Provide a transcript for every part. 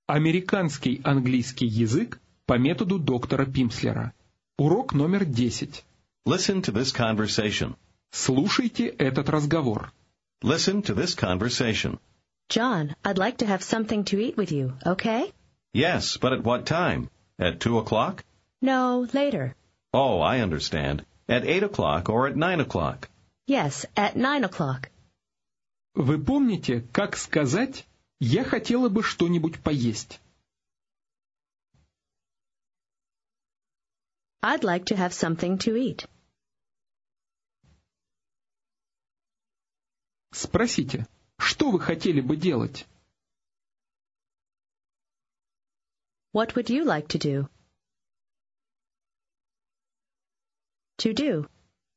Американский английский язык по методу доктора Пимслера. Урок номер 10. Listen to this conversation. Слушайте этот разговор. Listen to this conversation. John, I'd like to have something to eat with you, okay? Yes, but at what time? At 2 o'clock? No, later. Oh, I understand. At 8 o'clock or at 9 o'clock? Yes, at 9 o'clock. Вы помните, как сказать «я хотела бы что-нибудь поесть»? I'd like to have something to eat. Спросите, что вы хотели бы делать? What would you like to do? To do.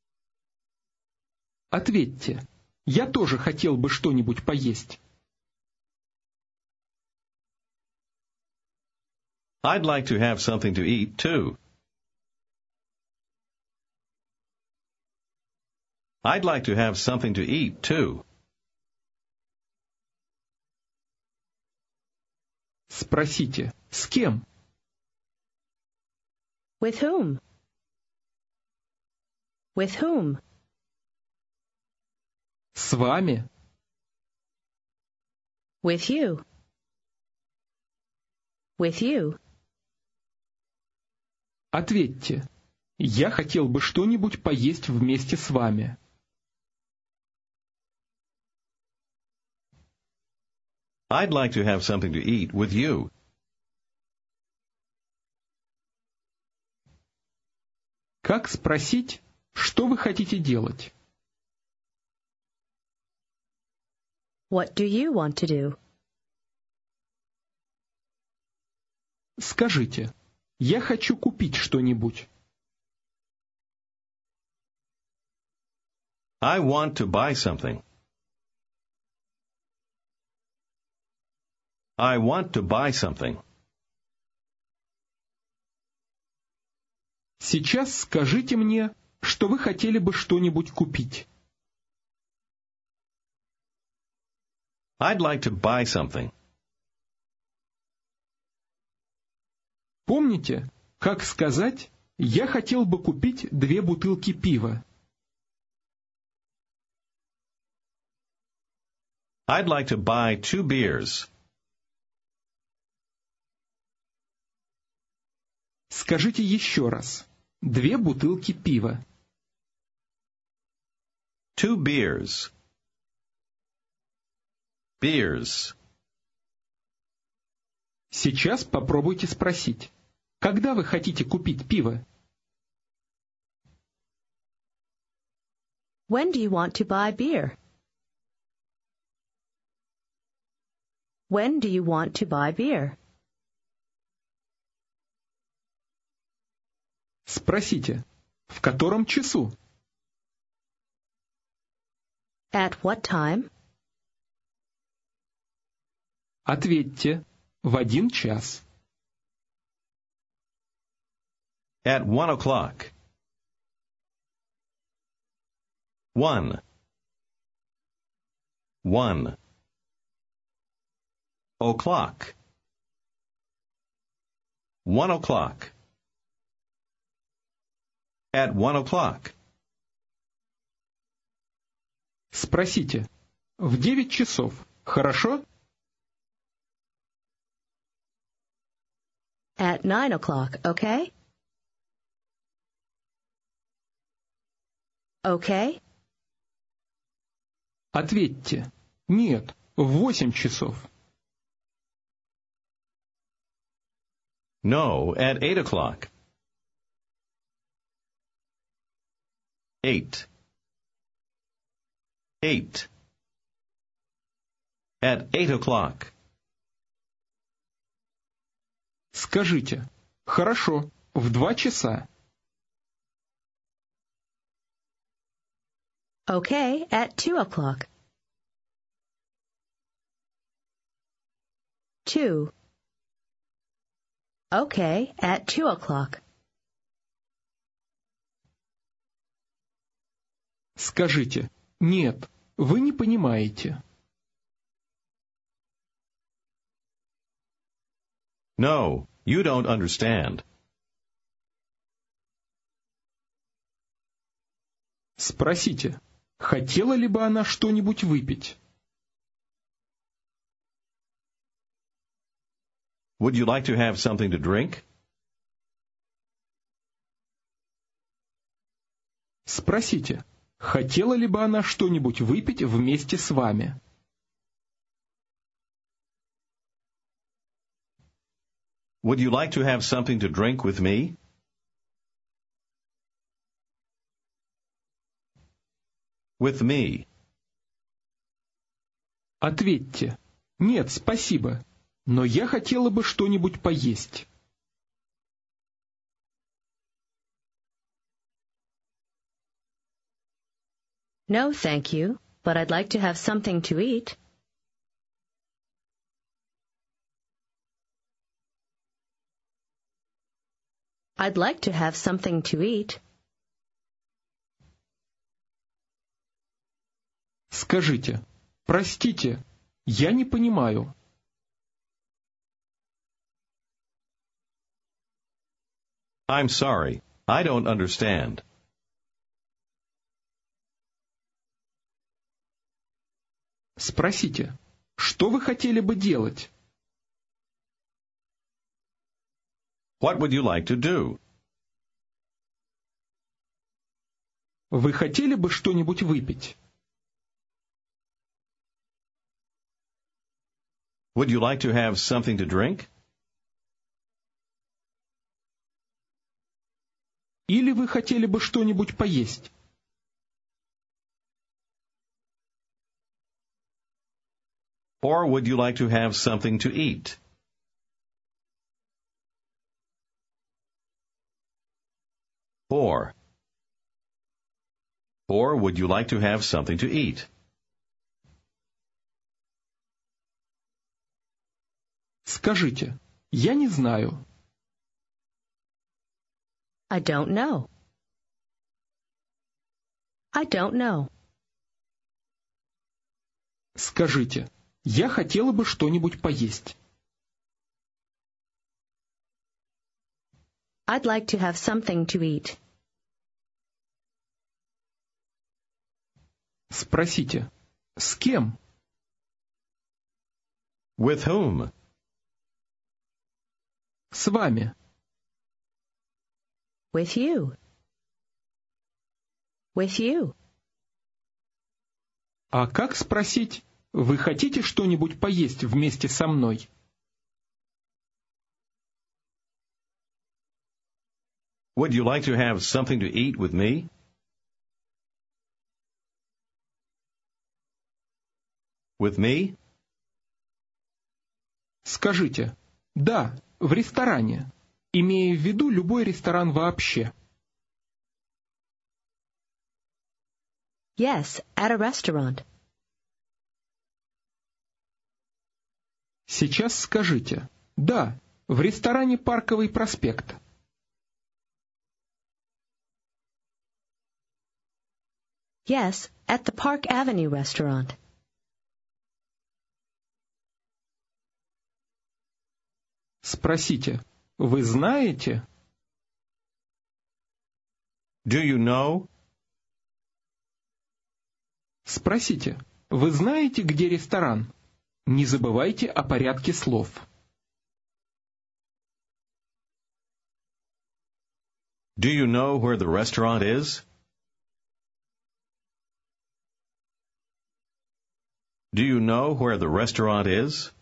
Ответьте, я тоже хотел бы что-нибудь поесть. I'd like to have something to eat, too. I'd like to have something to eat, too. Спросите, с кем? With whom? With whom? С вами? With you. With you. Ответьте, я хотел бы что-нибудь поесть вместе с вами. I'd like to have something to eat with you. Как спросить, что вы хотите делать? What do you want to do? Скажите, я хочу купить что-нибудь. I want to buy something. I want to buy something. Сейчас скажите мне, что вы хотели бы что-нибудь купить. I'd like to buy something. Помните, как сказать «я хотел бы купить 2 бутылки пива»? I'd like to buy 2 beers. Скажите еще раз. 2 бутылки пива. 2 beers. Beers. Сейчас попробуйте спросить. Когда вы хотите купить пиво? When do you want to buy beer? When do you want to buy beer? Спросите, в котором часу? At what time? Ответьте, в 1 час. At 1 o'clock. 1. 1. O'clock. 1 o'clock. At 1 o'clock. Спросите, в 9 часов, хорошо? At 9 o'clock, okay? Okay? Ответьте, нет, в 8 часов. No, at 8 o'clock. 8. 8. At 8 o'clock. Скажите, хорошо, в 2 часа. Okay, at 2 o'clock. 2. Okay, at 2 o'clock. Скажите, нет, вы не понимаете. No, you don't understand. Спросите, хотела ли бы она что-нибудь выпить? Would you like to have something to drink? Спросите, хотела ли бы она что-нибудь выпить вместе с вами? Would you like to have something to drink with me? With me. Ответьте, нет, спасибо, но я хотела бы что-нибудь поесть. No, thank you, but I'd like to have something to eat. I'd like to have something to eat. Скажите, простите, я не понимаю. I'm sorry, I don't understand. Спросите, что вы хотели бы делать? What would you like to do? Вы хотели бы что-нибудь выпить? Would you like to have something to drink? Или вы хотели бы что-нибудь поесть? Or would you like to have something to eat? Or would you like to have something to eat? Скажите, я не знаю. I don't know. I don't know. Скажите, я хотела бы что-нибудь поесть. I'd like to have something to eat. Спросите, с кем? With whom? С вами. With you. With you. А как спросить, вы хотите что-нибудь поесть вместе со мной? Would you like to have something to eat with me? With me? Скажите, да, в ресторане, имея в виду любой ресторан вообще. Yes, at a restaurant. Сейчас скажите, да, в ресторане «Парковый проспект». Yes, at the Park Avenue restaurant. Спросите, вы знаете? Do you know? Спросите, вы знаете, где ресторан? Не забывайте о порядке слов. Do you know where the restaurant is? Do you know where the restaurant is?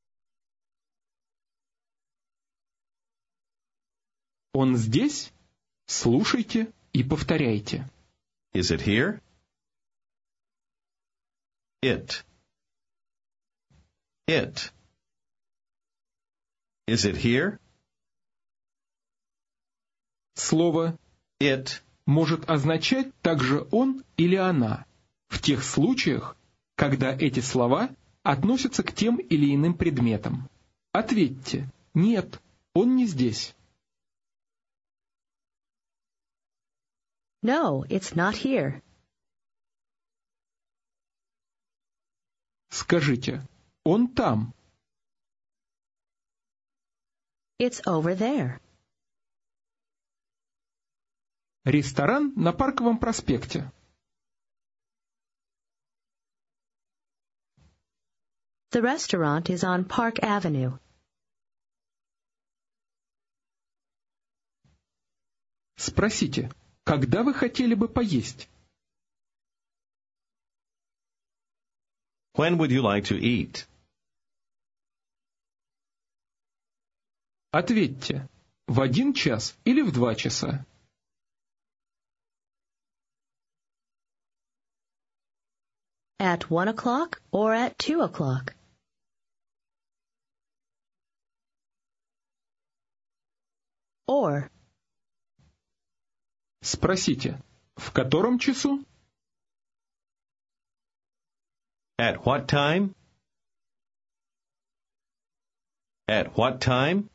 Он здесь? Слушайте и повторяйте. Is it here? It. It. Is it here? Слово It. может означать также «он» или «она» в тех случаях, когда эти слова относятся к тем или иным предметам. Ответьте «нет, он не здесь». No, it's not here. Скажите «он там». It's over there. Ресторан на Парковом проспекте. The restaurant is on Park Avenue. Спросите, когда вы хотели бы поесть? When would you like to eat? Ответьте, в 1 час или в 2 часа? At 1 o'clock or at 2 o'clock? Or, Спросите, в котором часу? At what time? At what time?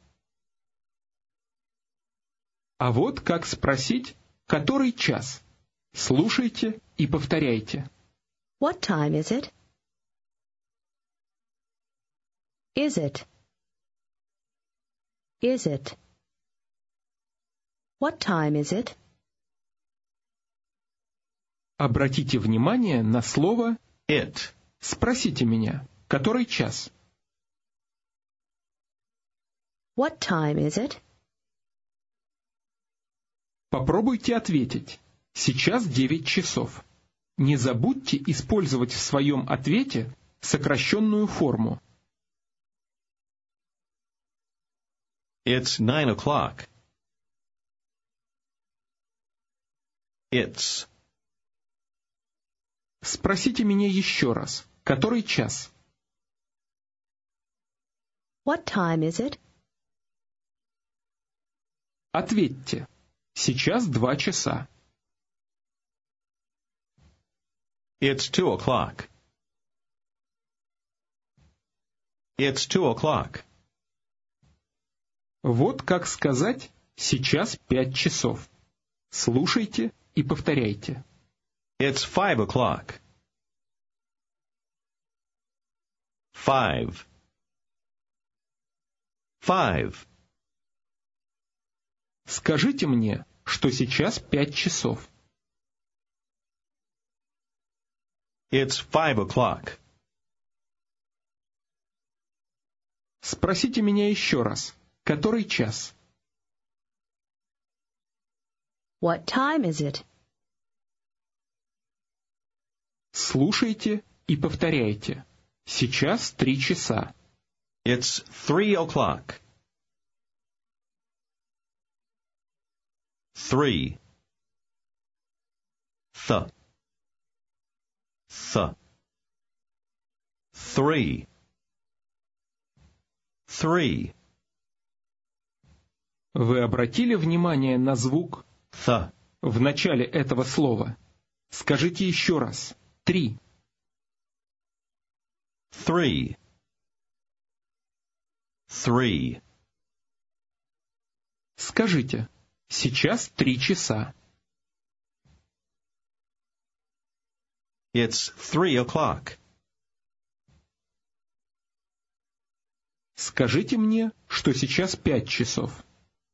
А вот как спросить, который час. Слушайте и повторяйте. what time is it? Is it? Is it? What time is it? Обратите внимание на слово It. «Спросите меня, который час?» What time is it? Попробуйте ответить. Сейчас 9 часов. Не забудьте использовать в своем ответе сокращенную форму. It's 9 o'clock. It's. Спросите меня еще раз, который час? What time is it? Ответьте. Сейчас 2 часа. It's 2 o'clock. It's 2 o'clock. Вот как сказать «сейчас 5 часов». Слушайте и повторяйте. It's 5 o'clock. 5. 5. Скажите мне, что сейчас 5 часов. It's 5 o'clock. Спросите меня еще раз, который час? What time is it? Слушайте и повторяйте. Сейчас 3 часа. It's 3 o'clock. 3. Th. Th. 3. 3. Вы обратили внимание на звук Th. в начале этого слова? Скажите еще раз. 3. 3. 3. Скажите, сейчас 3 часа. It's 3 o'clock. Скажите мне, что сейчас 5 часов.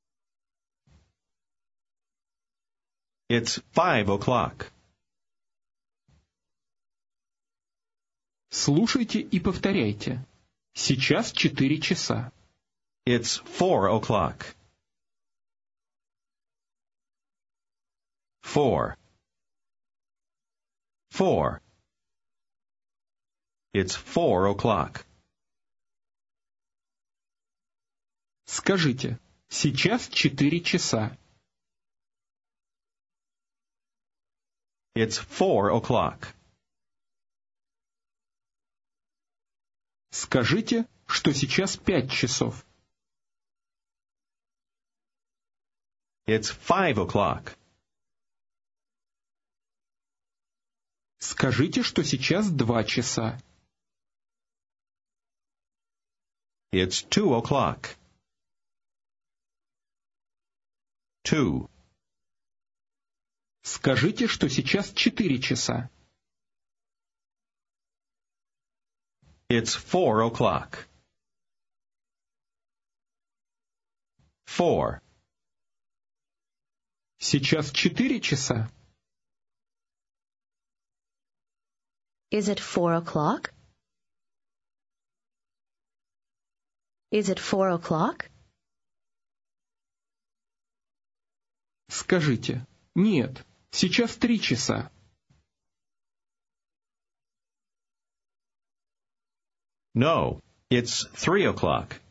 It's 5 o'clock. Слушайте и повторяйте. Сейчас 4 часа. It's 4 o'clock. 4. 4. It's 4 o'clock. Скажите, сейчас 4 часа. It's 4 o'clock. Скажите, что сейчас 5 часов. It's 5 o'clock. Скажите, что сейчас 2 часа. It's 2 o'clock. 2. Скажите, что сейчас 4 часа. It's 4 o'clock. 4. Сейчас 4 часа. Is it 4 o'clock? Is it 4 o'clock? Скажите, нет, сейчас 3 часа. No, it's 3 o'clock.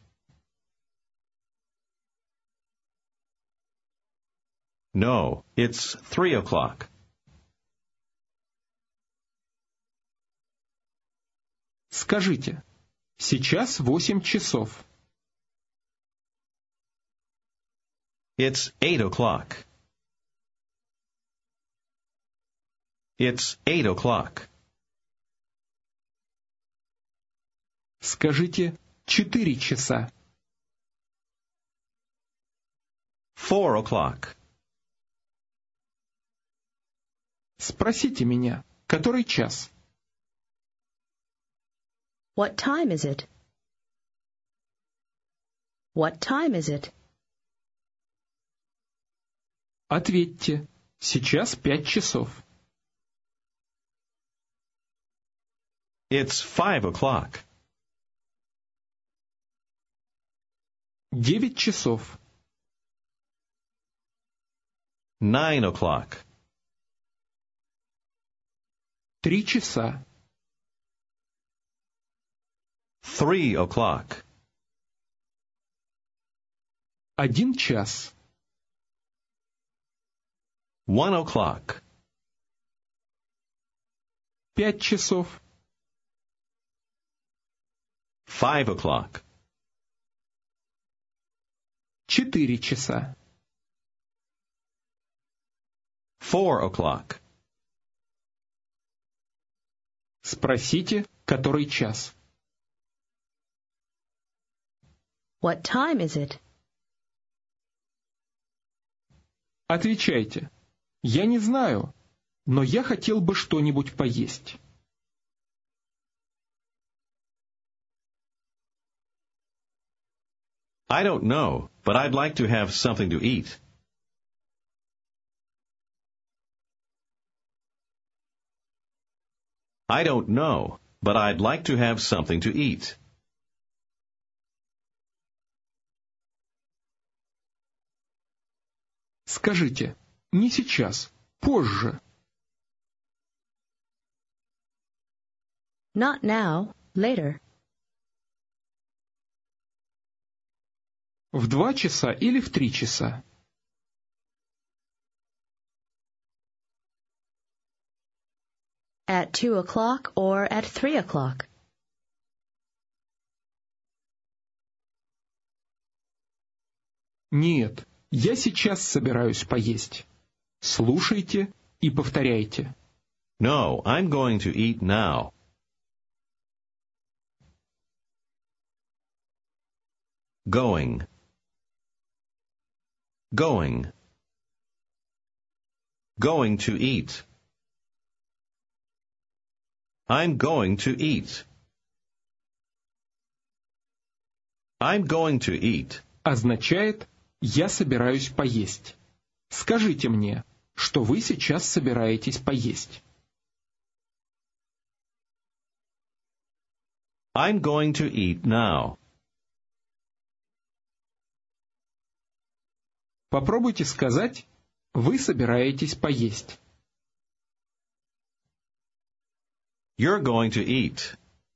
No, it's 3 o'clock. Скажите, сейчас 8 часов. It's 8 o'clock. It's 8 o'clock. Скажите, 4 часа. 4 o'clock. Спросите меня, который час? What time is it? What time is it? Ответьте, сейчас 5 часов. It's 5 o'clock. 9 часов. 9 o'clock. 3 часа. 3 o'clock. 1 час. 1 o'clock. 5 часов. 5 o'clock. 4 часа. 4 o'clock. Спросите, который час. What time is it? Отвечайте. Я не знаю, но я хотел бы что-нибудь поесть. I don't know, but I'd like to have something to eat. I don't know, but I'd like to have something to eat. Скажите, не сейчас, позже. Not now, later. В 2 часа или в 3 часа? At 2 o'clock or at 3 o'clock. Нет, я сейчас собираюсь поесть. Слушайте и повторяйте. No, I'm going to eat now. Going. Going. Going to eat. I'm going to eat. I'm going to eat. Означает «я собираюсь поесть». Скажите мне, что вы сейчас собираетесь поесть. I'm going to eat now. Попробуйте сказать «вы собираетесь поесть». You're going to eat.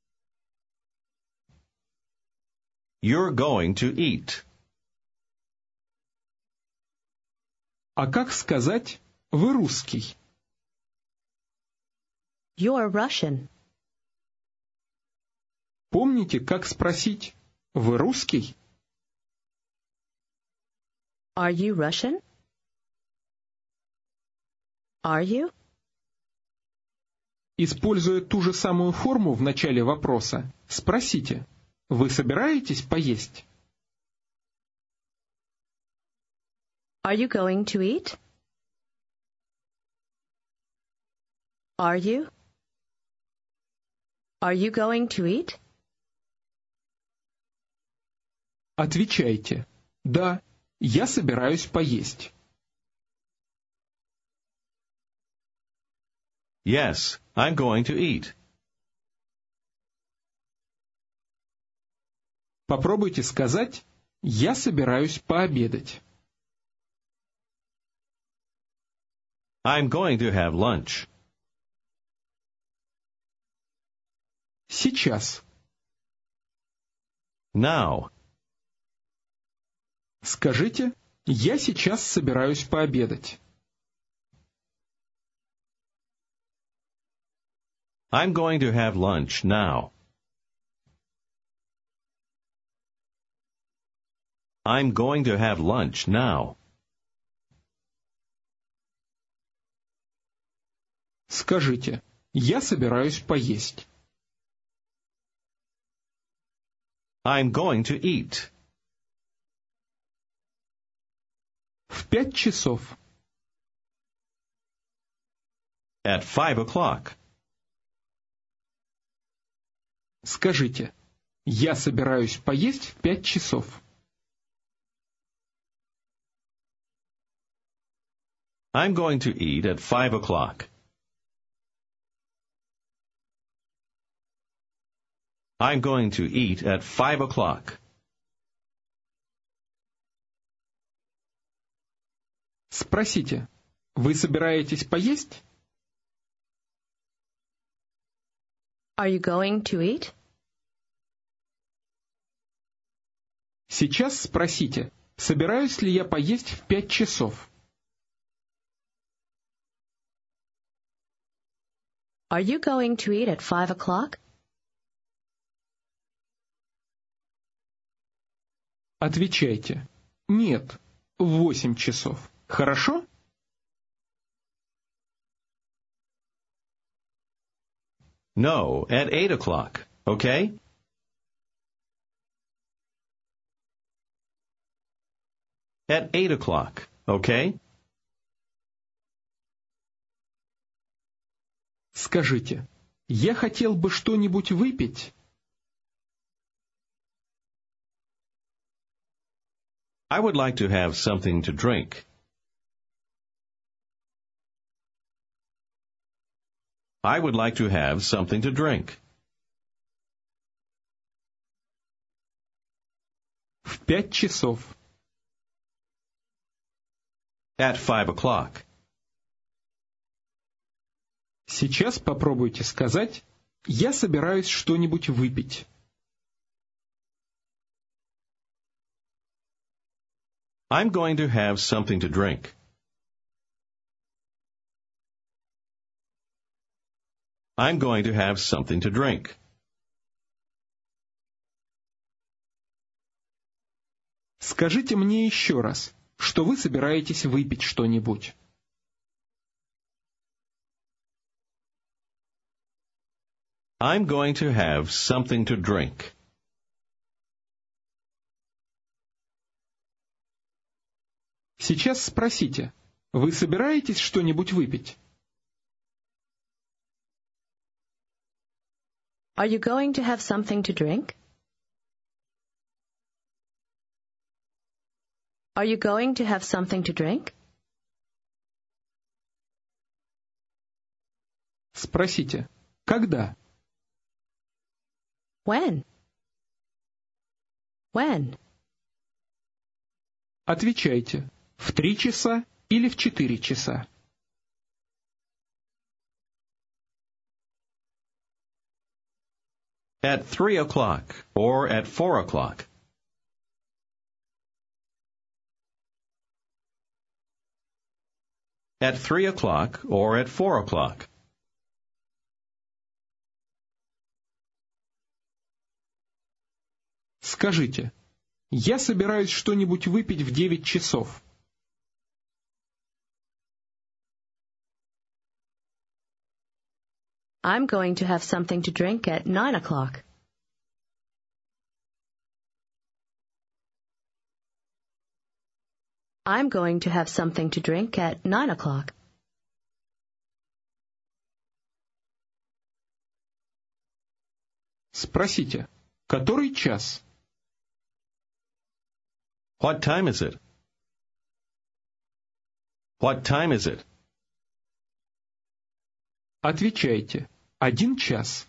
You're going to eat. А как сказать «вы русский»? You're Russian. Помните, как спросить «вы русский»? Are you Russian? Are you? Используя ту же самую форму в начале вопроса, спросите «вы собираетесь поесть»? Are you going to eat? Are you? Are you going to eat? Отвечайте «да, Я собираюсь поесть. Yes, I'm going to eat. Попробуйте сказать «Я собираюсь пообедать». I'm going to have lunch. Сейчас. Now. Скажите «Я сейчас собираюсь пообедать». I'm going to have lunch now. I'm going to have lunch now. Скажите «Я собираюсь поесть». I'm going to eat. В 5 часов. At 5 o'clock. Скажите «Я собираюсь поесть в 5 часов». I'm going to eat at 5 o'clock. I'm going to eat at 5 o'clock. Спросите «Вы собираетесь поесть?» Are you going to eat? Сейчас спросите «Собираюсь ли я поесть в 5 часов?» Are you going to eat at 5 o'clock? Отвечайте «Нет, в 8 часов». Хорошо? No, at 8 o'clock. Okay? At 8 o'clock. Okay? Скажите «Я хотел бы что-нибудь выпить». I would like to have something to drink. I would like to have something to drink. В 5 часов. At 5 o'clock. Сейчас попробуйте сказать «Я собираюсь что-нибудь выпить». I'm going to have something to drink. I'm going to have something to drink. Скажите мне еще раз, что вы собираетесь выпить что-нибудь. I'm going to have something to drink. Сейчас спросите, вы собираетесь что-нибудь выпить? Are you going to have something to drink? Are you going to have something to drink? Спросите, когда? When? When? Отвечайте, в 3 часа или в 4 часа. At 3 o'clock or at 4 o'clock. At 3 o'clock or at 4 o'clock. Скажите, я собираюсь что-нибудь выпить в 9 часов. I'm going to have something to drink at 9 o'clock. I'm going to have something to drink at 9 o'clock. Спросите, который час? What time is it? What time is it? Отвечайте. 1 час.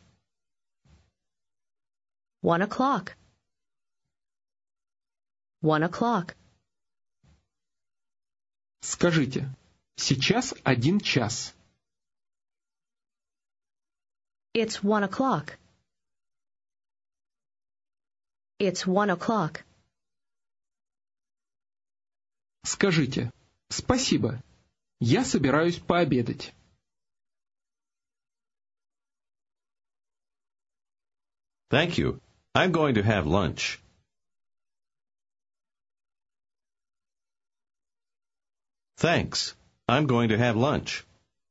1 o'clock. 1 o'clock. Скажите. Сейчас 1 час. It's 1 o'clock. It's 1 o'clock. Скажите. Спасибо. Я собираюсь пообедать. Thank you. I'm going to have lunch. Thanks. I'm going to have lunch.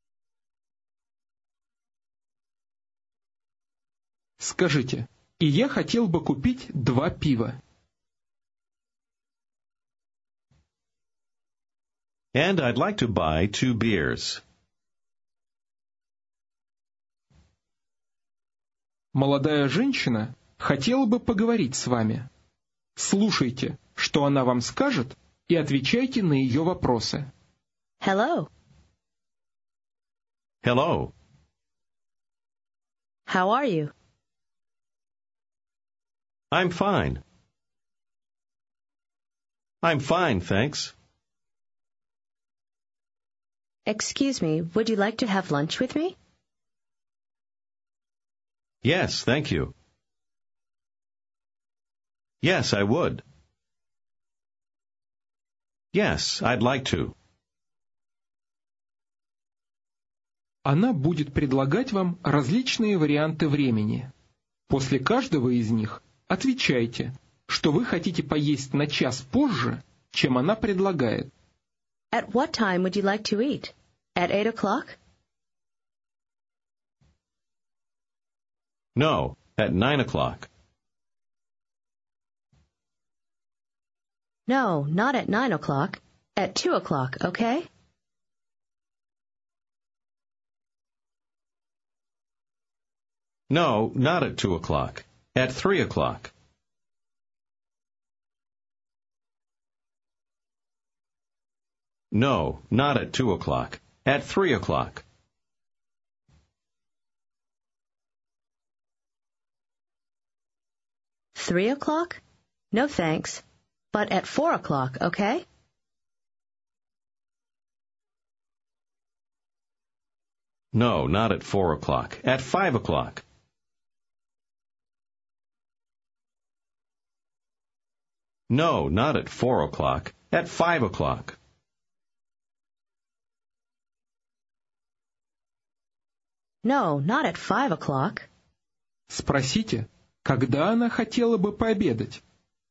Скажите. И я хотел бы купить 2 пива. And I'd like to buy 2 beers. Молодая женщина хотела бы поговорить с вами. Слушайте, что она вам скажет, и отвечайте на ее вопросы. Hello. Hello. How are you? I'm fine. I'm fine, thanks. Excuse me, would you like to have lunch with me? Yes, thank you. Yes, I would. Yes, I'd like to. Она будет предлагать вам различные варианты времени. После каждого из них отвечайте, что вы хотите поесть на час позже, чем она предлагает. At what time would you like to eat? At 8 o'clock? No, at 9 o'clock. No, not at 9 o'clock. At 2 o'clock, okay? No, not at 2 o'clock. At 3 o'clock. No, not at 2 o'clock. At 3 o'clock. Three o'clock? No thanks. But at 4 o'clock, okay? No, not at 4 o'clock. At 5 o'clock. No, not at 4 o'clock. At 5 o'clock. No, not at 5 o'clock. Спросите, когда она хотела бы пообедать.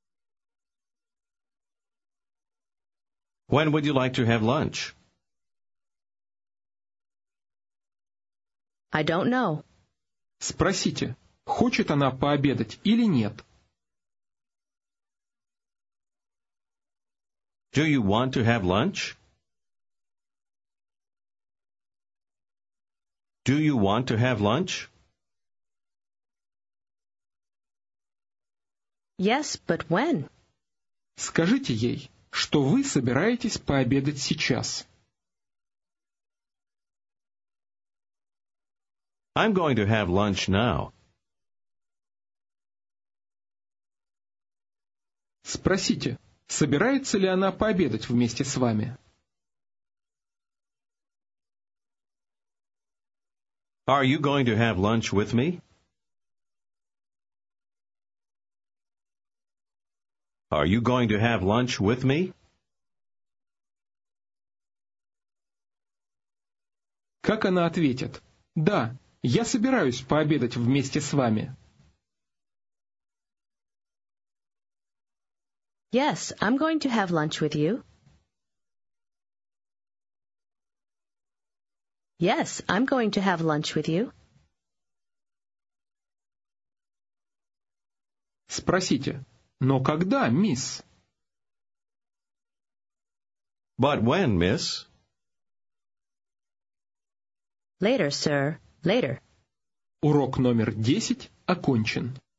When would you like to have lunch? I don't know. Спросите, хочет она пообедать или нет. Do you want to have lunch? Do you want to have lunch? Yes, but when? Скажите ей, что вы собираетесь пообедать сейчас. I'm going to have lunch now. Спросите, собирается ли она пообедать вместе с вами. Are you going to have lunch with me? Are you going to have lunch with me? Как она ответит? Да, я собираюсь пообедать вместе с вами. Yes, I'm going to have lunch with you. Yes, I'm going to have lunch with you. Спросите, но когда, мисс? But when, miss? Later, sir. Later. Урок номер 10 окончен.